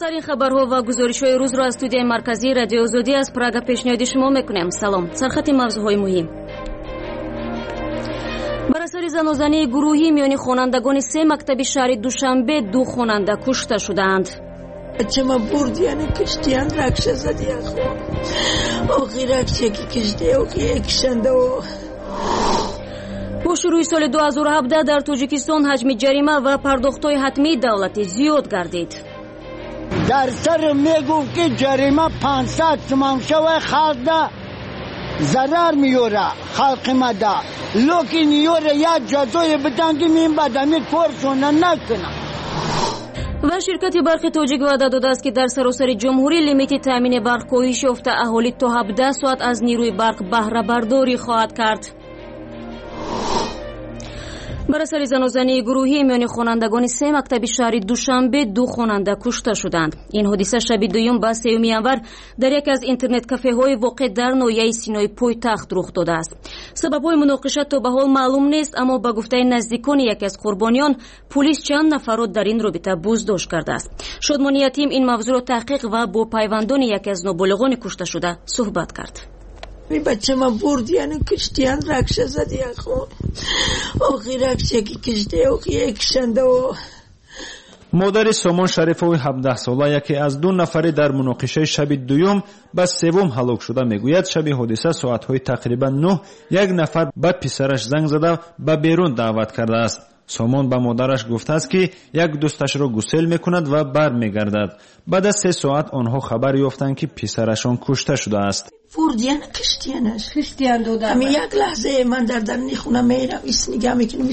آخرین خبرها و گزارش‌های روز را از استودیوی مرکزی رادیو آزادی از پراگ پیشنهاد شما می‌کنیم. سلام. سرخط موضوع‌های مهم. بر اثر زنازنی گروهی میان خوانندگان سه مکتب شهر دوشنبه 2 خواننده کشته شدند. چما بردیان کشتیان رکش زدی خو. اوقی رکشی کی کشتی اوقی اکشنده و با شروع سال 2017 در تاجیکستان حجم جریمه و پرداخت‌های حتمی دولتی زیاد گردید. در سر میگو که جریمه 500 تومان شوه خالده ضرر میوره خلق مده لکن یوره یا جزای بدن که میم بدمی پرسونه نکنه. و شرکت برق تاجیک وعده داده است که در سراسر جمهوری لیمیت تامین برق کاهش یافته اهالی تا 17 ساعت از نیروی برق بهره برداری خواهد کرد. بر اثر زنازنی گروهی میان خوانندگان سه مکتب شهر دوشنبه 2 خواننده کشته شدند. این حادثه شب دوم با 3 ینور در یک از اینترنت کافه‌های واقع در ناحیه سینای پایتخت رخ داده است. سبب‌های مناقشه تا به حال معلوم نیست، اما با گفته نزدیکان یک از قربانیان پلیس چند نفر را در این رابطه بازداشت کرده است. شادمانی یتیم این موضوع را تحقیق و با پیوندان یک از نابالغان کشته شده صحبت کرد. می بچه ما بردیان کشتیان رکش زدی خو. اوقی رکشی کی کشتی اوقی اکشنده و مادر سامان شریفوی 17 ساله یکی از 2 نفری در مناقشه شب دوم به سوم هلاک شده میگوید شب حادثه ساعت‌های تقریبا 9 یک نفر به پسرش زنگ زده به بیرون دعوت کرده است. سامان به مادرش گفته است که یک دوستش را گسیل میکند و بر میگردد. بعد از 3 ساعت آنها خبر یافتند که پسرشان کشته شده است. بردیان کشتیان دادن. همین یک لحظه من در خونه میرم ایست نگاه میکنم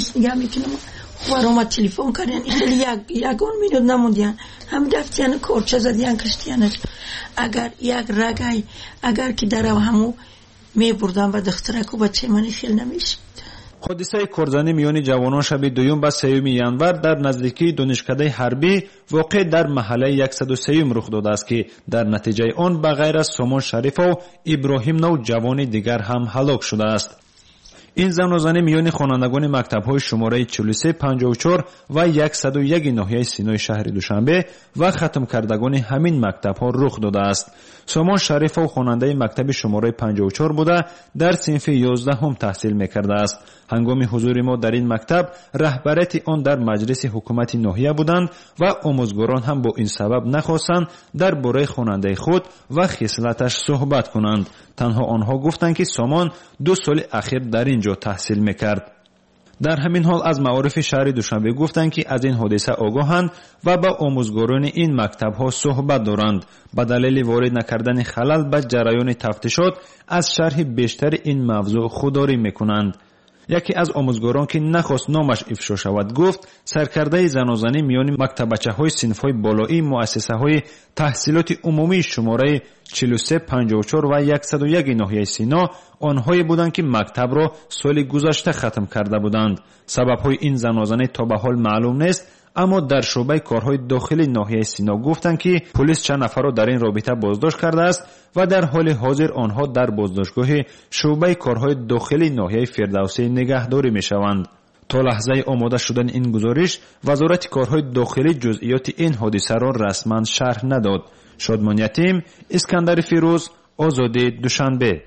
خواهرام تلفن کردن خیلی یکون مینود نموندیان هم دفتیان کورچه زدیان کشتیانش اگر یک رگای اگر که در همو میبردن و دخترکو بچه منی خیلی نمیشد. حادثه کورزنی میان جوانان شب دوم با 3 ینور در نزدیکی دانشکده حربی واقع در محله 103 رخ داده است که در نتیجه آن به غیر از سامان شریف و ابراهیم نو جوان دیگر هم هلاک شده است. این زنازنی میان خوانندگان مکتب‌های شماره 43 54 و 101 ناحیه سینای شهر دوشنبه و ختم کردگان همین مکتب‌ها رخ داده است. سامان شریف و خواننده مکتب شماره 54 بوده در صنف 11 هم تحصیل می‌کرده است. هنگام حضور ما در این مکتب رهبریت آن در مجلس حکومت ناحیه بودند و آموزگاران هم با این سبب نخواستند درباره خواننده خود و خصلتش صحبت کنند. تنها آنها گفتند که سامان 2 سال اخیر در اینجا تحصیل میکرد. در همین حال از معارف شهر دوشنبه گفتند که از این حادثه آگاهند و با آموزگاران این مکتب‌ها صحبت دارند. به دلیل وارد نکردن خلل به جریان تفتیشات از شرح بیشتر این موضوع خودداری میکنند. یکی از آموزگاران که نخواست نامش افشا شود گفت سرکرده زنازنی میان مکتبچه‌های صنف‌های بالایی مؤسسه‌های تحصیلات عمومی شماره 43 54 و 101 ناحیه سینا آنهایی بودند که مکتب را سال گذشته ختم کرده بودند. سبب‌های این زنازنی تا به حال معلوم نیست، اما در شعبه کارهای داخلی ناحیه سینا گفتند که پلیس چند نفر را در این رابطه بازداشت کرده است و در حال حاضر آنها در بازداشتگاه شعبه کارهای داخلی ناحیه فردوسی نگهداری میشوند. تا لحظه آماده شدن این گزارش وزارت کارهای داخلی جزئیات این حادثه را رسما شرح نداد. شادمان یتیم، اسکندر فیروز، آزادی دوشنبه.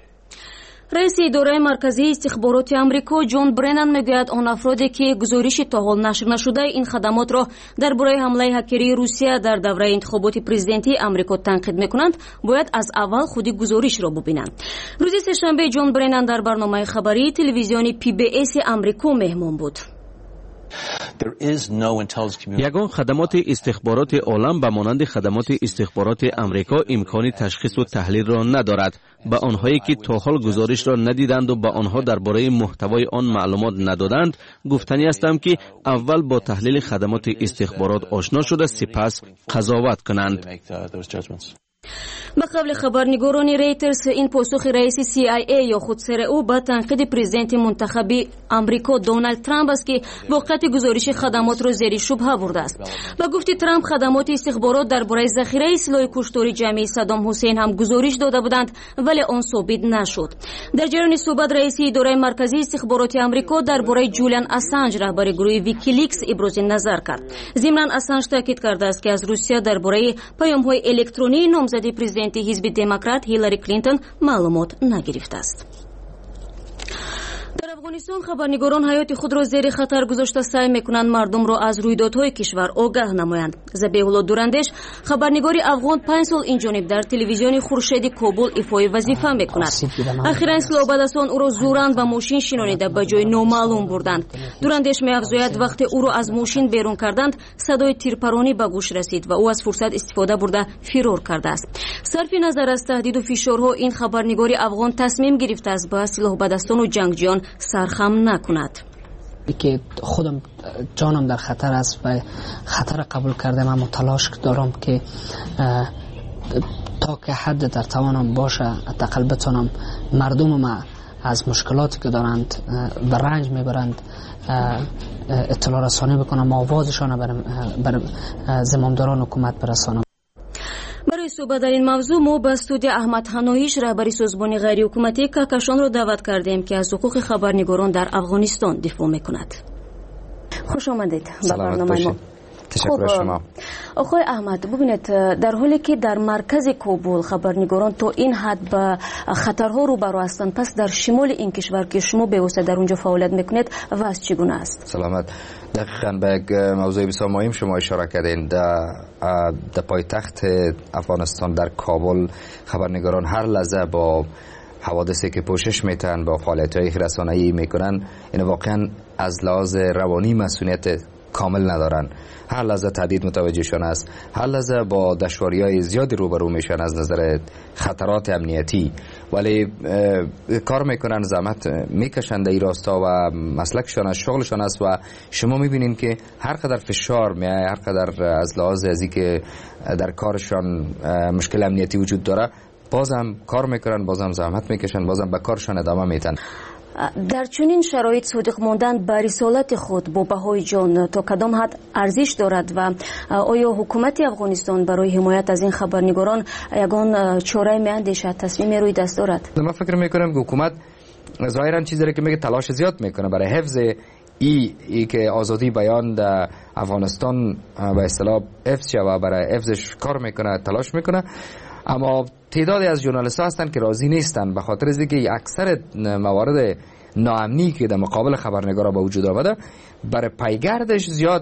رئیس اداره مرکزی استخبارات آمریکا جون برنن میگوید آن افرادی که گزارش تا حال نشر نشده این خدمات را درباره حمله هکری روسیه در دوره انتخابات پرزیدنتی آمریکا تنقید میکنند باید از اول خود گزارش را ببینند. روز سه‌شنبه جون برنن در برنامه خبری تلویزیونی PBS آمریکا مهمان بود. یگان خدمات استخبارات عالم به مانند خدمات استخبارات آمریکا امکان تشخیص و تحلیل را ندارد. به آنهایی که تا حال گزارش را ندیدند و به آنها درباره محتوای آن معلومات ندادند گفتنی هستم که اول با تحلیل خدمات استخبارات آشنا شده سپس قضاوت کنند. به قول خبرنگاران ریترز، این پاسخ رئیس CIA یا خود CRU به تنقید پرزیدنت منتخبی آمریکا دونالد ترامپ است که واقعیت گزارش خدمات را زیر شبهه برده است. به گفته ترامپ، خدمات استخبارات درباره ذخیره سلاح کشتاری جمعی صدام حسین هم گزارش داده بودند ولی آن ثابت نشد. در جریان صحبت، رئیس اداره مرکزی استخبارات آمریکا درباره جولیان اسانج رهبر گروه ویکیلیکس ابراز نظر کرد. ضمناً اسانج تاکید کرده است که از روسیه درباره پیام‌های الکترونی نامزد پرزیدنت حزب دموکرات هیلاری کلینتون معلومات نگرفته است. در افغانستان خبرنگاران حیات خود را زیر خطر گذاشته سعی میکنند مردم را از رویدادهای کشور آگاه نمایند. ذبیح‌الله دورندش، خبرنگاری افغان 5 سال این جانب در تلویزیون خورشید کابل ایفای وظیفه میکند. اخیراً اسلام‌آبادستان او را زورند و ماشین شینانیده به جای نامعلوم بردند. دورندش می‌افزاید وقتی او را از ماشین بیرون کردند، صدای تیرپرانی به گوش رسید و او از فرصت استفاده برده فرار کرده است. صرف نظر از تهدید و فشارها، این خبرنگاری افغان تصمیم گرفته است به اسلام‌آبادستان و جنگجویان سرخم نکند. که خودم جانم در خطر است و خطر قبول کردم، اما تلاش دارم که تا که حد در توانم باشه حداقل بتونم مردم ما از مشکلاتی که دارند به رنج میبرند اطلاع رسانی بکنم، آوازشان بر زمامداران حکومت برسانم. برای صحبت در این موضوع ما به استودیو احمد حنایش، رهبر سازمان غیر حکومتی کهکشان را دعوت کردیم که از حقوق خبرنگاران در افغانستان دفاع میکند. خوش آمدید به برنامه ما. تشکر شما. آقای احمد، ببینید در حالی که در مرکز کابل خبرنگاران تا این حد به خطرها روبرو هستند، پس در شمال این کشور که شما به واسطه در اونجا فعالیت میکنید وضع چگونه است؟ سلامت. دقیقاً به یک موضوع بسیار مهم شما اشاره کردین. در پایتخت افغانستان در کابل خبرنگاران هر لحظه با حوادثی که پوشش میتن، با فعالیت‌های رسانه‌ای میکنن، این واقعاً از لحاظ روانی مسئولیت کامل ندارن. هر لحظه تهدید متوجهشان است، هر لحظه با دشواری‌های زیادی روبرو میشن از نظر خطرات امنیتی، ولی کار میکنن، زحمت میکشن در این راستا و مسلکشان از شغلشان است و شما میبینین که هر قدر فشار میاد، هر قدر از لحاظ ازی که در کارشان مشکل امنیتی وجود داره، بازم کار میکنن، بازم زحمت میکشن، بازم به کارشان ادامه میدن. در چنین شرایط صادق ماندن به رسالت خود با بهای جان تا کدام حد ارزش دارد و آیا حکومت افغانستان برای حمایت از این خبرنگاران یگان چاره میاندیشد، تصمیم روی دست دارد؟ من فکر میکنم که حکومت ظاهرا چیزی را که میگه تلاش زیاد میکنه برای حفظ ای که آزادی بیان در افغانستان به اصطلاح حفظ شود، برای حفظش کار میکنه، تلاش میکنه، اما تعدادی از ژورنالیست‌ها هستند که راضی نیستند به خاطر از اینکه اکثر موارد ناامنی که در مقابل خبرنگارا به وجود آمده برای پیگردش زیاد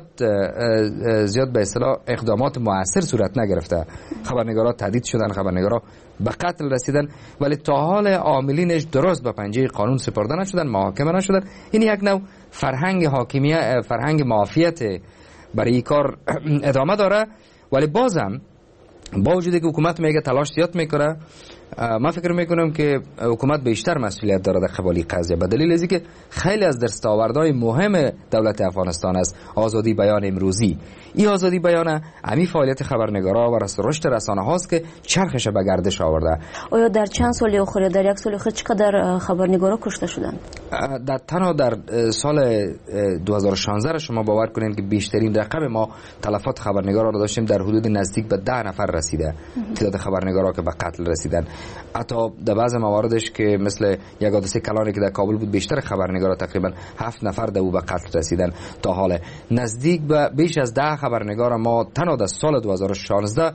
به اصطلاح اقدامات مؤثر صورت نگرفته. خبرنگارا تهدید شدن، خبرنگارا به قتل رسیدن، ولی تا حال عاملینش درست به پنجه قانون سپرده نشدن، محاکمه نشدن. این یک نوع فرهنگ حاکمیت، فرهنگ معافیت برای این کار ادامه داره، ولی بازم با وجودی که حکومت میگه تلاش زیاد میکنه، من فکر میکنم که حکومت بیشتر مسئولیت داره در قبال قضیه، به دلیل اینکه خیلی از دستاوردهای مهم دولت افغانستان است آزادی بیان امروزی. این آزادی بیان امی فعالیت خبرنگارا و رشد رسانه هاست که چرخش به گردش آورده. آیا در چند سال اخیر، در یک سال اخیر چقدر خبرنگارا کشته شدند؟ تنها در سال 2016 شما باور کنین که بیشترین رقم ما تلفات خبرنگارا رو داشتیم، در حدود نزدیک به 10 نفر رسیده تعداد خبرنگارا که به قتل رسیدن. حتی در بعض مواردش که مثل یک حادثه کلانی که در کابل بود، بیشتر خبرنگارا تقریبا 7 نفر در او به قتل رسیدن. تا حال نزدیک به بیش از 10 خبرنگار ما تنها در سال 2016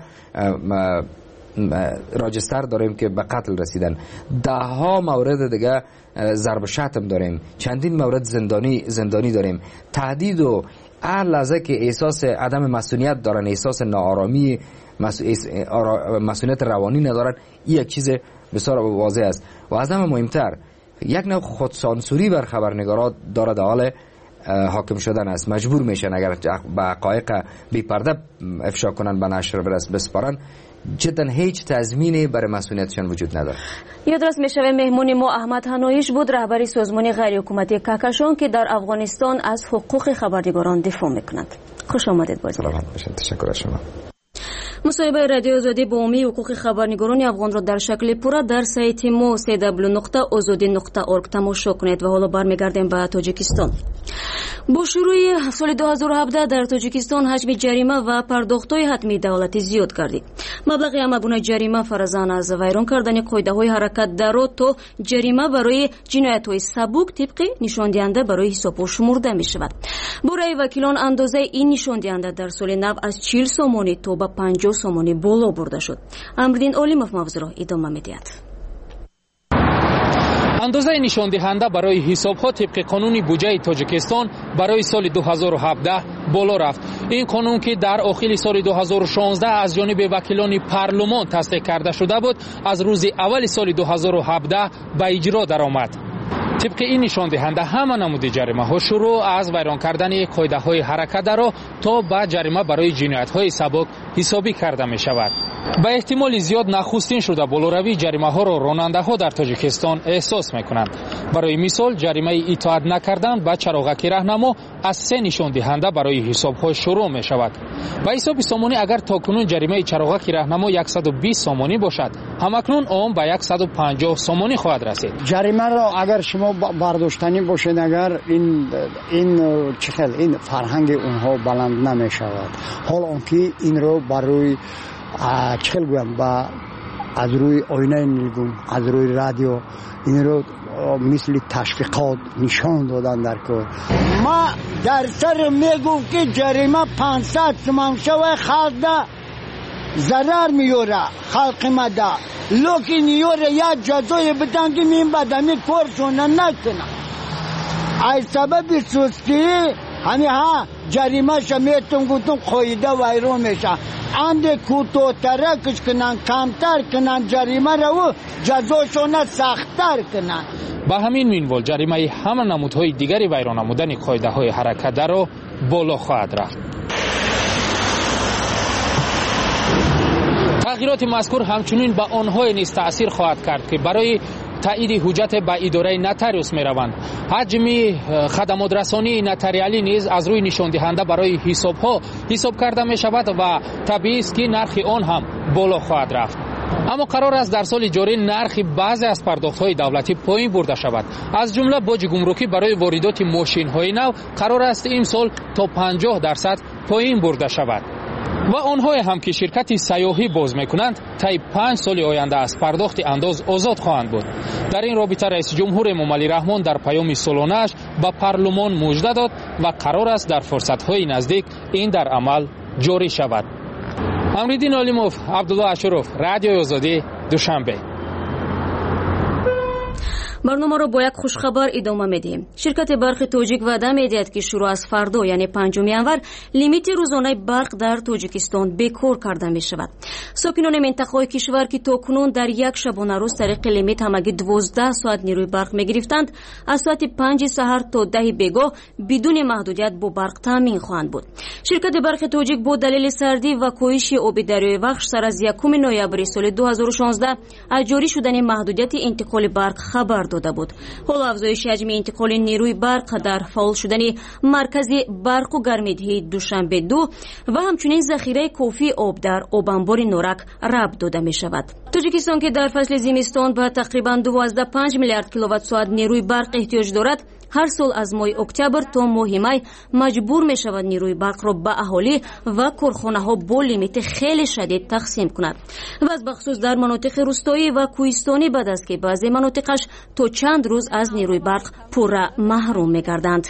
راجستر داریم که به قتل رسیدن. 10 مورد دیگه ضرب شتم داریم، چندین مورد زندانی داریم. تهدید و هر لحظه که احساس عدم مسئولیت دارن، احساس ناآرامی، مسئولیت روانی ندارن، این یک چیز بسیار واضح است. و از همه مهمتر یک نوع خودسانسوری بر خبرنگارا داره در حال حاکم شدن است. مجبور میشن اگر به حقایق بی پرده افشا کنن، به نشر بسپارن، جدا هیچ تضمینی برای مسئولیتشان وجود نداره. یادرس میشوه مهمون ما احمد حنایش بود، رهبر سازمان غیر حکومتی کهکشان که در افغانستان از حقوق خبرنگاران دفاع میکند. خوش آمدید. سلامت باشید. تشکر از شما. مصاحبه رادیو آزادی با عمومی حقوق خبرنگاران افغان را در شکل پورا در سایت ما www.azadi.org تماشا کنید. و حالا برمیگردیم به تاجیکستان. با شروع سال 2017 در تاجیکستان حجم جریمه و پرداخت‌های حتمی دولتی زیاد گردید. مبلغ همگونه جریمه فرزان از ویران کردن قاعده‌های حرکت درو تا جریمه برای جنایت‌های سبک طبق نشاندهنده برای حساب شمرده می‌شود. برای وکیلان اندازه این نشاندهنده در سال نو از 40 سومانی تا به 50 سومانی بالا برده شد. امردین علیمов موضوع را ادامه می‌دهد. اندازه نشاندهنده برای حساب‌ها طبق قانون بودجه تاجیکستان برای سال 2017 بالا رفت. این قانون که در اواخر سال 2016 از جانب وکیلان پارلمان تصدیق کرده شده بود، از روز اول سال 2017 به اجرا درآمد. طبق این نشاندهنده همه نمود جریمه ها شروع از ویران کردن قاعده های حرکت را تا به جریمه برای جنایت های سبک حسابی کرده می شود. به احتمال زیاد نخستین شده بالاروی جریمه ها را راننده ها در تاجیکستان احساس می کنند. برای مثال جریمه اطاعت نکردن به چراغک راهنما از 3 نشاندهنده برای حساب ها شروع می شود. به حساب سامانی اگر تاکنون جریمه چراغک راهنما 120 سامانی باشد، همکنون آن به 150 سامانی خواهد رسید. جریمه را اگر شما برداشتنی باشید، اگر این فرهنگ اونها بلند نمی شود. حال آنکه این رو برای چخل گویم با از روی آینه نیلگون، از روی رادیو این رو مثل تشویقات نشان دادن در کار. ما در سر میگم که جریمه 500 تومان شوه خالده ضرر میوره خلق مده، لیکن یوره یا جزای بدن که میم بدمی کارشونه نکنه. ای سبب سستی همی ها جریمه شمیتون گفتم قایده ویرون میشه. اند کوتوتره کش کنن، کمتر کنن جریمه رو جزاشونه سختتر کنن. با همین منوال جریمه همه نمودهای دیگری ویران نمودن قاعده های حرکت را بالا خواهد رفت. تغییرات مذکور همچنین به آنهای نیز تأثیر خواهد کرد که برای تایید حجت به اداره نوتاریوس می روند. حجم خدمات رسانی نوتاریالی نیز از روی نشاندهنده برای حساب کرده می شود و طبیعی است که نرخ آن هم بالا خواهد رفت. اما قرار است در سال جاری نرخ بعضی از پرداخت‌های دولتی پایین برده شود. از جمله باج گمرکی برای واردات ماشین‌های نو قرار است این سال تا 50% پایین برده شود. و آنهای هم که شرکت سیاحی باز میکنند طی 5 سال آینده از پرداخت انداز آزاد خواهند بود. در این رابطه رئیس جمهور امامعلی رحمان در پیام سالانه‌اش به پارلمان مژده داد و قرار است در فرصت‌های نزدیک این در عمل جاری شود. امردین علیمov، عبدالله اشرف، رادیو آزادی، دوشنبه. برنامه را با یک خوشخبر ادامه میدیم. شرکت برق تاجیک وعده میدهد که شروع از فردا یعنی 5 ینور لیمیت روزانه برق در تاجیکستان بکار کرده می شود. ساکنان منطقه کشور که تاکنون در یک شبانه روز طریق لیمیت همگی 12 ساعت نیروی برق می گرفتند، از ساعت 5 سحر تا 10 بیگاه بدون محدودیت با برق تامین خواهند بود. شرکت برق تاجیک با دلیل سردی و کاهش آب دریای وخش سر از 1 نوامبر سال 2016 از جاری شدن محدودیت انتقال برق خبر داده بود. حالا افزایش حجم انتقال نیروی برق در فعال شدن مرکز برق و گرمایدهی دوشنبه 2 و همچنین ذخیره کافی آب در آبانبار نورک ربط داده می شود. تاجیکستان که در فصل زمستان به تقریبا 12.5 میلیارد کیلووات ساعت نیروی برق احتیاج دارد، هر سال از ماه اکتبر تا ماه می مجبور می شود نیروی برق را به اهالی و کارخانه ها با لیمیت خیلی شدید تقسیم کند. و از بخصوص در مناطق روستایی و کوهستانی بد است که بعضی مناطقش تا چند روز از نیروی برق پورا محروم می گردند.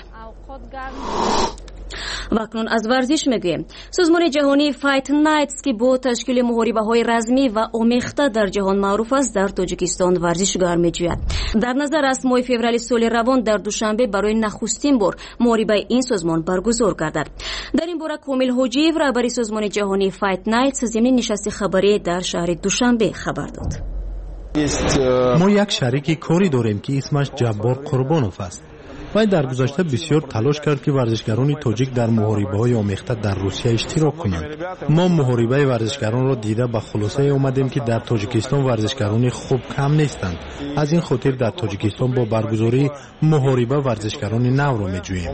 و اکنون از ورزش میگوییم. سازمان جهانی فایت نایتس که با تشکیل محاربه‌های رزمی و آمیخته در جهان معروف است، در تاجیکستان ورزشگاه میجوید. در نظر است ماه فوریه سال روان در دوشنبه برای نخستین بار محاربه این سازمان برگزار گردد. در این باره کامل حاجیو رهبر سازمان جهانی فایت نایتس ضمن نشست خبری در شهر دوشنبه خبر داد. ما یک شریک کاری داریم که اسمش جبار قربانوف است. وی در گذشته بسیار تلاش کرد که ورزشکاران تاجیک در محاربه‌های آمیخته در روسیه اشتراک کنند. ما محاربه ورزشکاران را دیده به خلاصه آمدیم که در تاجیکستان ورزشکاران خوب کم نیستند. از این خاطر در تاجیکستان با برگزاری محاربه ورزشکاران نو را می‌جوییم.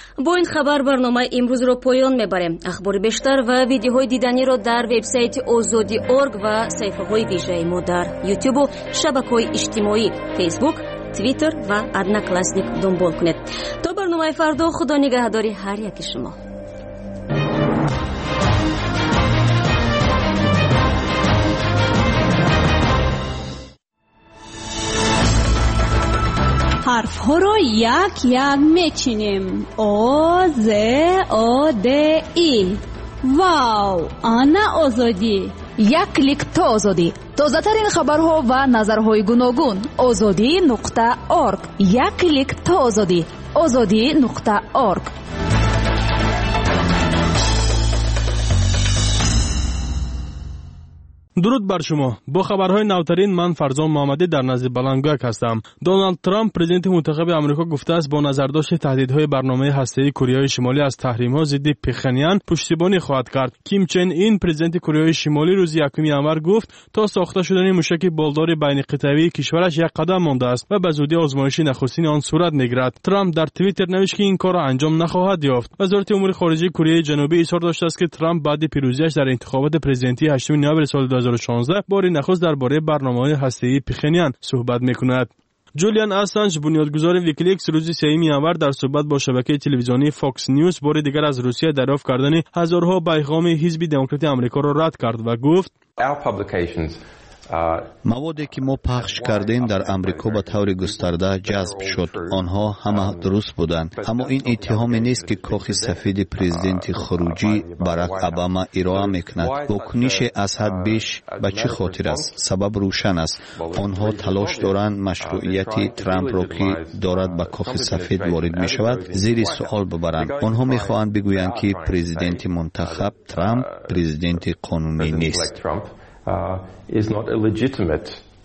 با این خبر برنامه امروز رو پایان میبریم. اخبار بیشتر و ویدیوهای دیدنی رو در وبسایت ozodi.org و صفحه‌های ویژه ما در یوتیوب و شبکه‌های اجتماعی فیسبوک، توییتر و ادناکلاسنیک دنبال کنید. تا برنامه فردا، خدا نگهداری هر یک شما. حرف ها رو یک یک میچینیم. او ز او د ای. واو، آنا آزادی. یک کلیک تا آزادی. تازه ترین خبرها و نظرهای گوناگون. azadi.org. یک کلیک تا آزادی. azadi.org. درود بر شما. با خبرهای نوترین من فرزان محمدی در نزد بلنگوک هستم. دونالد ترامپ پرزیدنت منتخب آمریکا گفته است با نظرداشت تهدیدهای برنامه هسته‌ای کره شمالی از تحریم‌ها ضد پخنیان پشتیبانی خواهد کرد. کیم چن این پرزیدنت کره شمالی روز 1 ژانویه گفت تا ساخته شدن موشک بالدار بین قطبی کشورش یک قدم مانده است و به زودی آزمایش نخستین آن صورت می‌گیرد. ترامپ در توییتر نوشت که این کار انجام نخواهد یافت. وزارت امور خارجه کره جنوبی اظهار داشته است که ترامپ بعد پیروزیش در انتخابات پرزیدنتی 8 نوامبر سال 2016 بار نخست درباره برنامه‌های هسته‌ای پخنیان صحبت می‌کند. جولیان اسانج بنیادگذار ویکیلیکس روز 3 ژانویه در صحبت با شبکه تلویزیونی فاکس نیوز بار دیگر از روسیه دریافت کردن هزارها پیغام حزب دموکرات آمریکا را رد کرد و گفت موادی که ما پخش کردیم در امریکا به طور گسترده جذب شد. آنها همه درست بودند. اما این اتهامی نیست که کاخ سفید پرزیدنت خروجی باراک اوباما ارائه میکند. واکنش از حد بیش به چه خاطر است؟ سبب روشن است. آنها تلاش دارند مشروعیت ترامپ را که دارد به کاخ سفید وارد می شود زیر سوال ببرند. آنها میخواهند بگویند که پرزیدنت منتخب ترامپ پرزیدنت قانونی نیست. is not a legitimate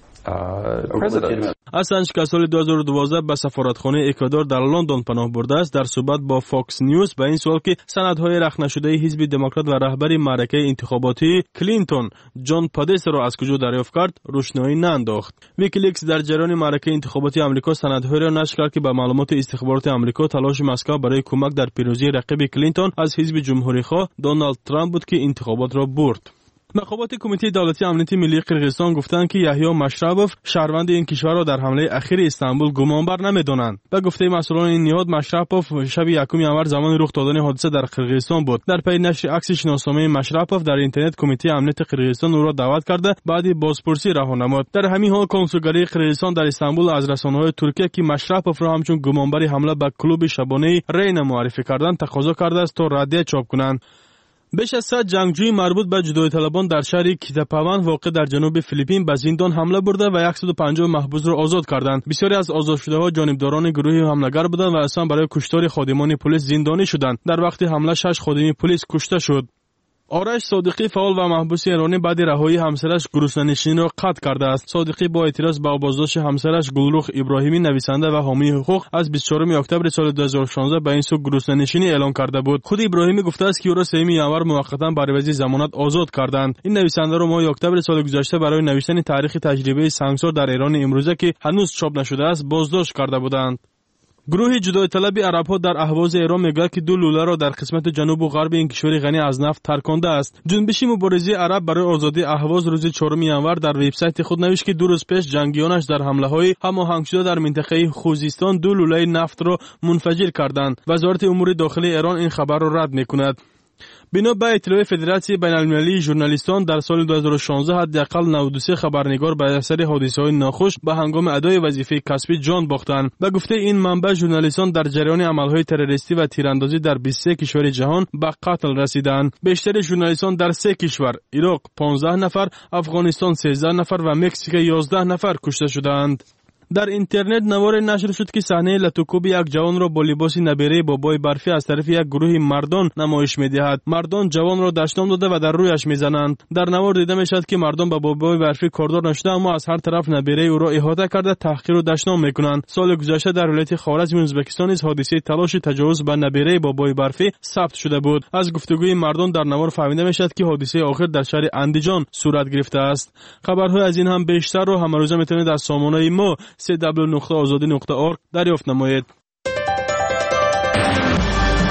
president. اسانج که سال 2012 به سفارتخانه اکوادور در لندن پناه برده است در صحبت با فاکس نیوز به این سوال که سندهای رخ نشده حزب دموکرات و رهبر معرکه انتخاباتی کلینتون جان پادس را از کجا دریافت کرد روشنایی نانداخت. ویکیلیکس در جریان معرکه انتخاباتی آمریکا سندهای را نشر کرد که به معلومات استخبارات آمریکا تلاش مسکو برای کمک در پیروزی رقیب کلینتون از حزب جمهوری‌خواه دونالد ترامپ بود که انتخابات را برد. مخابرات کمیته دولتی امنیت ملی قرقیزستان گفتند که یحیی مشرپوف شهروند این کشور را در حمله اخیر استانبول گمانبر نمی‌دانند. به گفته مسئولان این نهاد مشرپوف شب 1 ژانویه زمان رخ دادن حادثه در قرقیزستان بود. در پی نشر عکس شناسنامه مشرپوف در اینترنت کمیته امنیت قرقیزستان او را دعوت کرده بعد بازپرسی رها نمود. در همین حال کنسولگری قرقیزستان در استانبول از رسانه‌های ترکیه که مشرپوف را همچون گمانبر حمله به کلوب شبانه رین معرفی کردند تقاضا کرده است تا ردیه چاپ کنند. بیش از 100 جنگجوی مربوط به جدایی طلبان در شهر کیتاپاوان واقع در جنوب فیلیپین به زندان حمله برده و 150 محبوس را آزاد کردند. بسیاری از آزادشده‌ها جانبداران گروه حمله‌گر بودند و اصلا برای کشتار خادمان پلیس زندانی شدند. در وقت حمله 6 خادم پلیس کشته شد. آرش صادقی فعال و محبوس ایرانی بعد رهایی همسرش گروسنشینی را قطع کرده است. صادقی با اعتراض به بازداشت همسرش گلرخ ابراهیمی نویسنده و حامی حقوق از 24 اکتبر سال 2016 به این سو گروسنشینی اعلان کرده بود. خود ابراهیمی گفته است که او را 3 ژانویه موقتا بر عوض ضمانت آزاد کردند. این نویسنده را ماه اکتبر سال گذشته برای نوشتن تاریخ تجربه سنگسار در ایران امروزه که هنوز چاپ نشده است بازداشت کرده بودند. گروه جدایی طلب عرب‌ها در اهواز ایران میگوید که 2 لوله را در قسمت جنوب و غرب این کشور غنی از نفت ترکانده است. جنبش مبارزه عرب برای آزادی اهواز روز 4 ژانویه در وبسایت خود نوشت که 2 روز پیش جنگیانش در حمله‌های هماهنگ شده در منطقه خوزستان 2 لوله نفت را منفجر کردند. وزارت امور داخلی ایران این خبر را رد می‌کند. بنا به اطلاع فدراسیون بین‌المللی ژورنالیستان در سال 2016 حداقل 93 خبرنگار به اثر حادثه‌های ناخوش به هنگام ادای وظیفه کسبی جان باختند. به گفته این منبع ژورنالیستان در جریان عمل‌های تروریستی و تیراندازی در 23 کشور جهان به قتل رسیدند. بیشتر ژورنالیستان در 3 کشور عراق 15 نفر، افغانستان 13 نفر و مکزیک 11 نفر کشته شدند. در اینترنت نوار نشر شد که صحنه لطوکوب یک جوان را با لباس نبیره بابای برفی از طرف یک گروه مردان نمایش می‌دهد. مردان جوان را دشنام داده و در رویش می‌زنند. در نوار دیده می‌شود که مردان با بابای برفی کاردار نشده اما از هر طرف نبیره او را احاطه کرده تحقیر و دشنام می‌کنند. سال گذشته در ولایت خوارزم ازبکستان نیز حادثه تلاش تجاوز به نبیره بابای برفی ثبت شده بود. از گفتگوی مردان در نوار فهمیده می‌شود که حادثه آخر در شهر اندیجان صورت گرفته است. خبرهای از این هم بیشتر رو هر روز می‌تونید از سامانه ما www.azadi.org دریافت نمایید.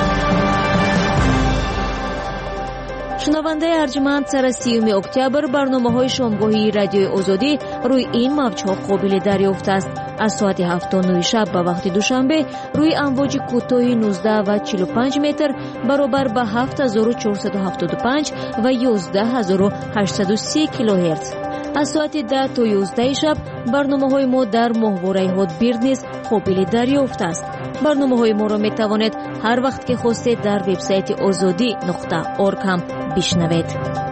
شنونده ارجمند، سر 30 اکتبر برنامه‌های شامگاهی رادیوی آزادی روی این موج‌ها قابل دریافت است. از ساعت 7:09 شب به وقت دوشنبه روی امواج کوتاه 19 و 45 متر برابر به 7475 و 11830 کیلوهرتز. از ساعت 10 تا 11 شب برنامه‌های ما در ماهواره هاتبیرد نیز قابل دریافت است. برنامه‌های ما را می‌توانید هر وقت که خواستید در وبسایت azadi.org هم بشنوید.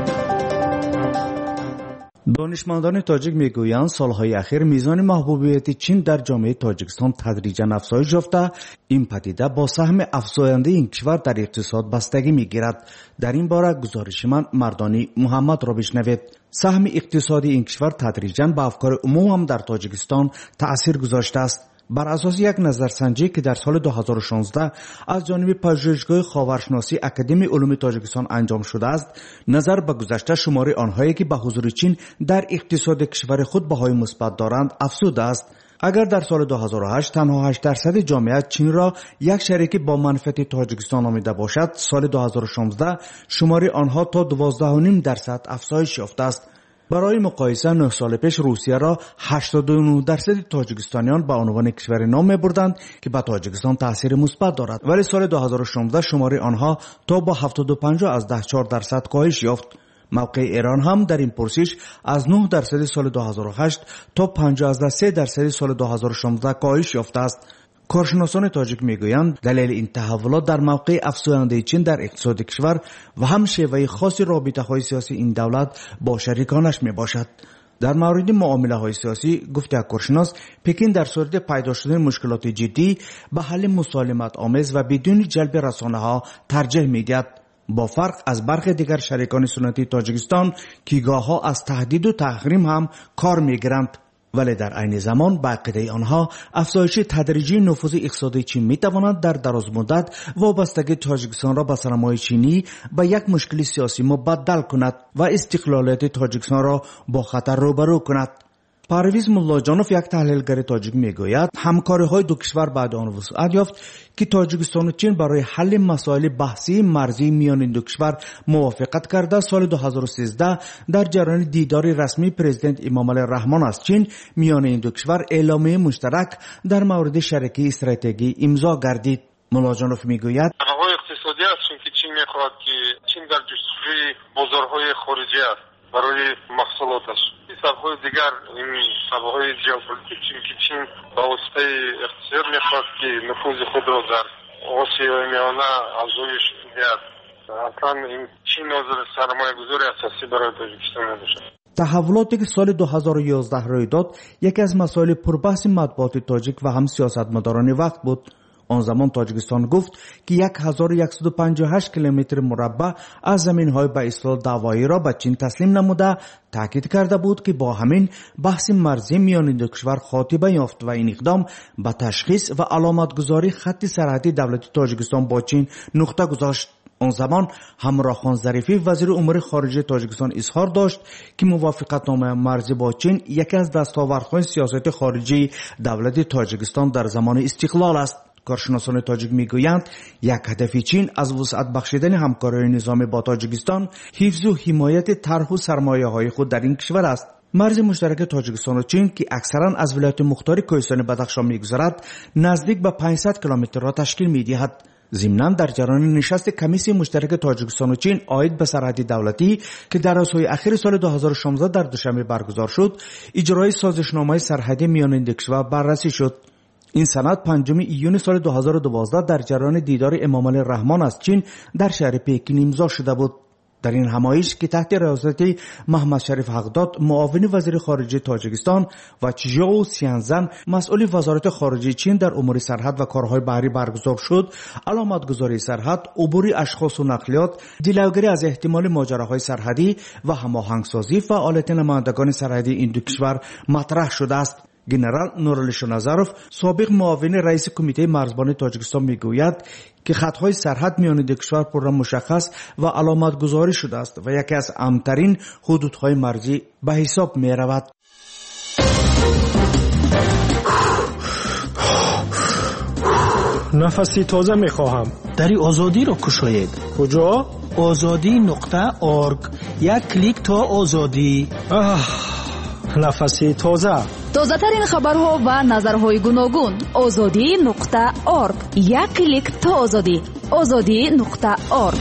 دانشمندان تاجیک میگویند سالهای اخیر میزان محبوبیت چین در جامعه تاجیکستان تدریجاً افزایش یافته. این پدیده با سهم افزاینده این کشور در اقتصاد بستگی میگیرد. در این باره گزارش من مردانی محمد را بشنوید. سهم اقتصادی این کشور تدریجاً به افکار عموم هم در تاجیکستان تأثیر گذاشته است. بر اساس یک نظرسنجی که در سال 2016 از جانب پژوهشگاه خاورشناسی اکادمی علوم تاجیکستان انجام شده است، نظر به گذشته شمار آنهایی که به حضور چین در اقتصاد کشور خود بهای مثبت دارند افزوده است. اگر در سال 2008 تنها 8% جامعه چین را یک شریک با منفعت تاجیکستان نامیده باشد، سال 2016 شمار آنها تا 12.5% افزایش یافته است. برای مقایسه 9 سال پیش روسیه را 89% تاجیکستانیان به عنوان کشور نام می‌بردند که به تاجیکستان تاثیر مثبت دارد، ولی سال 2016 شمار آنها تا با 75.4% کاهش یافت. موقع ایران هم در این پرسش از 9% سال 2008 تا 5.3% سال 2016 کاهش یافته است. کارشناسان تاجیک میگویند دلیل این تحولات در موقع افزاینده چین در اقتصاد کشور و هم شیوه خاص رابطه‌های سیاسی این دولت با شریکانش میباشد. در مورد معامله‌های سیاسی گفته کارشناس، پکین در صورت پیدا شدن مشکلات جدی به حل مسالمت آمیز و بدون جلب رسانه‌ها ترجیح میدهد. با فرق از برخی دیگر شریکان سنتی تاجیکستان که گاه‌ها از تهدید و تحریم هم کار میگیرند، ولی در عین زمان با عقیده آنها افزایش تدریجی نفوذ اقتصادی چین میتواند در دراز مدت وابستگی تاجیکستان را به سرمایه چینی به یک مشکل سیاسی مبدل کند و استقلالیت تاجیکستان را با خطر روبرو کند. پرویز ملاجانوف، یک تحلیلگر تاجیک، میگوید همکاری‌های دو کشور بعد آن وسعت یافت که تاجیکستان و چین برای حل مسائل بحثی مرزی میان این دو کشور موافقت کرده. سال 2013 در جریان دیدار رسمی پرزیدنت امامعلی رحمان از چین میان این دو کشور اعلامیه مشترک در مورد شریکی استراتژی امضا گردید. ملاجانوف میگوید تنوع اقتصادی است، چون که چین میخواهد که چین در جستجوی بازارهای خارجی است برای محصولاتش. سبک‌های دیگر این سبک‌های ژئوپلیتیک، چون که چین با واسطه اقتصاد میخواهد که نفوذ خود را در آسیای میانه افزایش دهد. اصلا این چین ناظر سرمایه گذاری اساسی برای تاجیکستان نباشد. تحولاتی که سال 2011 روی داد یکی از مسائل پربحث مطبوعات تاجیک و هم سیاستمداران وقت بود. آن زمان تاجیکستان گفت که 1158 کیلومتر مربع از زمین‌های به اصطلاح دعوایی را به چین تسلیم نموده، تاکید کرده بود که با همین بحث مرزی میان دو کشور خاتمه یافت و این اقدام به تشخیص و علامتگذاری خط سرحدی دولت تاجیکستان با چین نقطه گذاشت. آن زمان همراه خان ظریفی وزیر امور خارجه تاجیکستان اظهار داشت که موافقتنامه مرزی با چین یکی از دستاوردهای سیاست خارجی دولت تاجیکستان در زمان استقلال است. کارشناسان تاجیک میگویند یک هدف چین از وسعت بخشیدن همکاری نظامی با تاجیکستان حفظ و حمایت طرح و سرمایه‌های خود در این کشور است. مرز مشترک تاجیکستان و چین که اکثرا از ولایت مختار کوهستان بدخشان میگذرد نزدیک به 500 کیلومتر را تشکیل میدهد. ضمناً در جریان نشست کمیسیون مشترک تاجیکستان و چین عاید به سرحد دولتی که در روزهای اخیر سال 2016 در دوشنبه برگزار شد، اجرای سازشنامه سرحدی میان این دو کشور بررسی شد. این سند 5 ایون سال 2012 در جریان دیدار امامعلی رحمان از چین در شهر پکین امضا شده بود. در این همایش که تحت ریاست محمد شریف حقداد معاون وزیر خارجه تاجیکستان و چژاو سیانزن مسئول وزارت خارجه چین در امور سرحد و کارهای بحری برگزار شد، علامتگذاری سرحد، عبور اشخاص و نقلیات، جلوگیری از احتمال ماجراهای سرحدی و هماهنگسازی فعالیت نمایندگان سرحدی این دو کشور مطرح شده است. گنرال نورعلی شنازاروف، سابق معاون رئیس کمیته مرزبان تاجیکستان، میگوید که خطهای سرحد میان دو کشور پر مشخص و علامت گذاری شده است و یکی از امن‌ترین حدودهای مرزی به حساب می رود. نفسی تازه می خواهم. دری آزادی را کشاید. کجا؟ ozodi.org. یک کلیک تا آزادی. نفسی تازه. تازه‌ترین خبرها و نظرهای گوناگون. ozodi.org. یک کلیک تا آزادی. ozodi.org.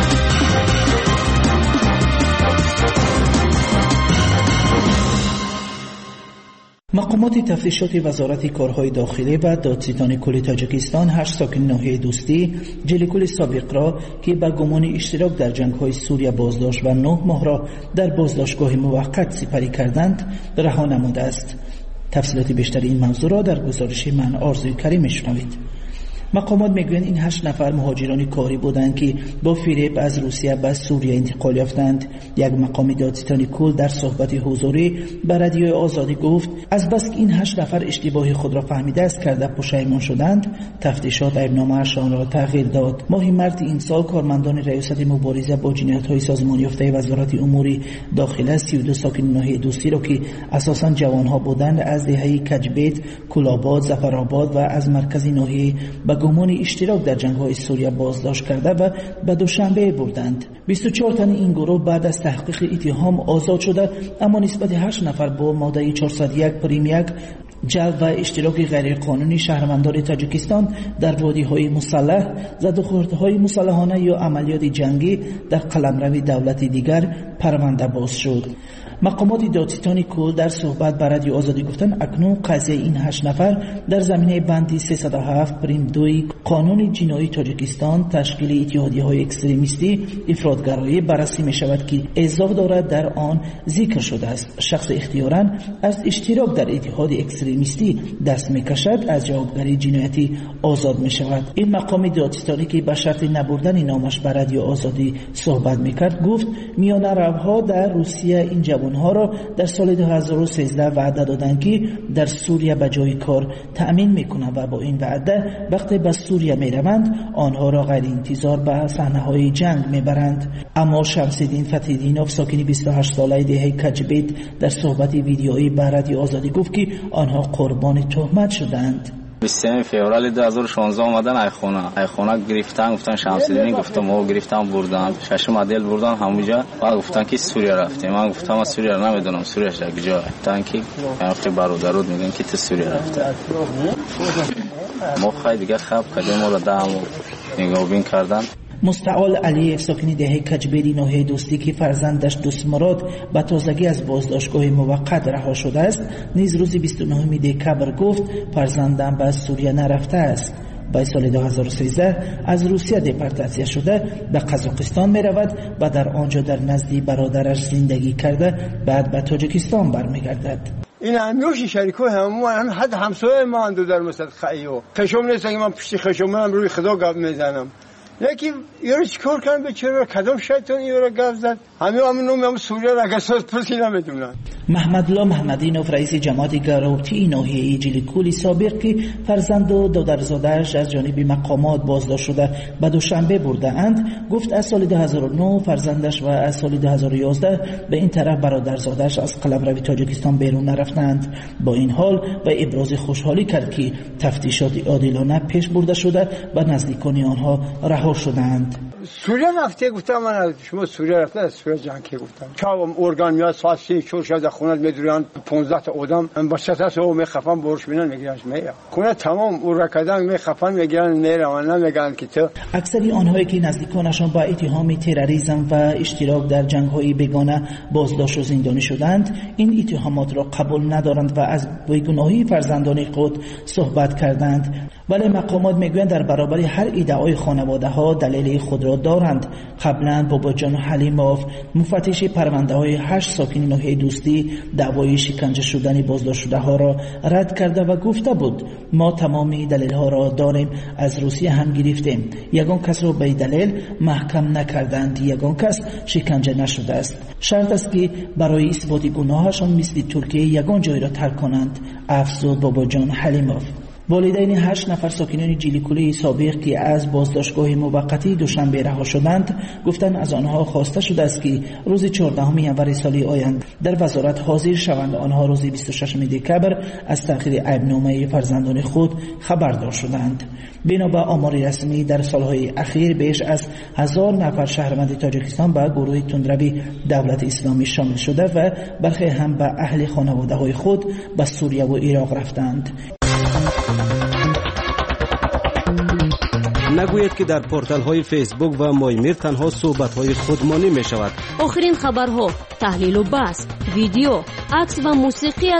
مقامات تفتیشات وزارت کارهای داخلی و دادستان کل تاجیکستان 8 ساکن ناحیه دوستی جلیکول سابق را که به گمان اشتراک در جنگ‌های سوریه بازداشت و 9 ماه را در بازداشتگاه موقت سپری کردند رها نموده است. تفصیلات بیشتر این موضوع را در گزارش من آرزوی کریم میشنوید. مقامات میگویند این 8 نفر مهاجران کاری بودند که با فریب از روسیه به سوریه انتقال یافتند. یک مقام دادستانی کل در صحبت حضوری به رادیو آزادی گفت از بس که این 8 نفر اشتباه خود را فهمیده است کرده پشیمان شدند، تفتیشات عیبنامه‌شان را تغییر داد. ماه مارس این سال کارمندان ریاست مبارزه با جنایت‌های سازمان یافته وزارت امور داخله 32 ساکن ناحیه دوستی را که اساساً جوان‌ها بودند از دهه کجبیت، کلاباد، ظفرآباد و از مرکز ناحیه گمان اشتراک در جنگ‌های سوریه بازداشت کرده و به دوشنبه بردند. 24 تن این گروه بعد از تحقیق اتهام آزاد شده، اما نسبت 8 نفر با ماده 401 پریم 1 جلب و اشتراک غیرقانونی شهروندان تاجیکستان در وادی‌های مسلح، زدوخوردهای مسلحانه یا عملیات جنگی در قلمرو دولت دیگر پرونده باز شد. مقامات دادستانی کل در صحبت با رادیو آزادی گفتند اکنون قضیه این 8 نفر در زمینه بندی 307 پریم 2 قانون جنایی تاجیکستان تشکیل اتحادیه‌های اکستریمیستی افراطگرایی بررسی می شود که اضافه دارد در آن ذکر شده است شخص اختیاراً از اشتراک در اتحاد اکستریمیستی دست می کشد از جوابگری جنایتی آزاد می شود. این مقام دادستانی که به شرط نبردن نامش به رادیو آزادی صحبت می کرد گفت میانه روها در روسیه این ها را در سال 2013 وعده دادند که در سوریه به جای کار تأمین میکنند و با این وعده وقتی به سوریه میروند آنها را غیر انتظار به صحنه‌های جنگ میبرند. اما شمس‌الدین فتح‌الدینوف ساکن 28 ساله دهه کجبیت در صحبت ویدیویی به رادیو آزادی گفت که آنها قربان تهمت شدند. 23 فوریه 2016 اومدن ایخونه گرفتن، گفتن شمس‌الدین، گفتم ما گرفتم بردن، شش مدل بردن همونجا و گفتن که سوریه رفتیم. من گفتم من سوریه رو نمیدونم، سوریه چه کجا گفتن که وقتی برادرود میگن که تو سوریه رفته. ما خیلی دیگه خب کردیم ما رو دام نگاه بین کردن. مستعال علی ساکن دهه کجبیری ناحیه دوستی که فرزندش دوستمراد به تازگی از بازداشتگاه موقت رها شده است نیز روز 29 دکبر گفت فرزندم به سوریه نرفته است. به سال 2013 از روسیه دپورتاسیون شده به قزاقستان می رود و در آنجا در نزد برادرش زندگی کرده بعد به تاجیکستان برمیگردد. این همیشه شریکو همون حد همسایه ما اندو در مسد خیو خشم نیست که من پشت خشم من روی خدا گپ میزنم. لیکن یارو چیکار کنم بیچاره کدام شیطان یارو گپ زد همون سوریه را اساس پرسی نمیدونن. محمدالله محمدینوف رئیس جماعت گروتی ناحیه جلیکول سابق که فرزند و دادرزاده‌اش از جانب مقامات بازداشت شده به دوشنبه برده اند گفت از سال 2009 فرزندش و از سال 2011 به این طرف برادرزاده‌اش از قلمرو تاجیکستان بیرون نرفتند. با این حال و ابراز خوشحالی کرد که تفتیشات عادلانه پیش برده شده و نزدیکان آنها رها شدند. سوریه رفته گفتم من شما سوریه رفته از سوریه جنگی گفتم چاوم ارگان میاد ساعت 3 4 از خونت میدورن 15 تا آدم با چتاس او میخفن برش میدن میگیرنش میاد خونه تمام او رکدن میخفن میگیرن میرن نمیگن که تو. اکثری آنهایی که نزدیکانشان با اتهام تروریسم و اشتراک در جنگ‌های بیگانه بازداشت و زندانی شدند این اتهامات را قبول ندارند و از بیگناهی فرزندان خود صحبت کردند. ولی مقامات میگویند در برابر هر ادعای خانواده‌ها دلیل خود را دارند. قبلا باباجان حلیموف مفتش پرونده‌های 8 ساکن ناحیه دوستی دعوای شکنجه شدن بازداشت شده‌ها را رد کرده و گفته بود ما تمامی دلیل‌ها را داریم، از روسیه هم گرفتیم، یگان کس را به دلیل محکم نکردند، یگان کس شکنجه نشده است. شرط است که برای اثبات گناهشان مثل ترکیه یگان جای را ترک کنند، افزود باباجان حلیموف. والدین 8 نفر ساکنان جیلیکولی سابق که از بازداشتگاه موقتی دوشنبه رها شدند گفتند از آنها خواسته شده است که روز 14 ینور سال آینده در وزارت حاضر شوند. آنها روز 26 دکبر از تأخیر عیبنامه فرزندان خود خبردار شدند. بنا به آمار رسمی در سالهای اخیر بیش از 1000 نفر شهروند تاجیکستان به گروه تندروی دولت اسلامی شامل شده و برخی هم به اهل خانواده های خود به سوریه و عراق رفتند. نگوید که در پورتال های فیسبوک و مایمیر تنها صحبت های خودمانی می شود. آخرین خبرها، تحلیل و بحث، ویدیو، عکس و موسیقی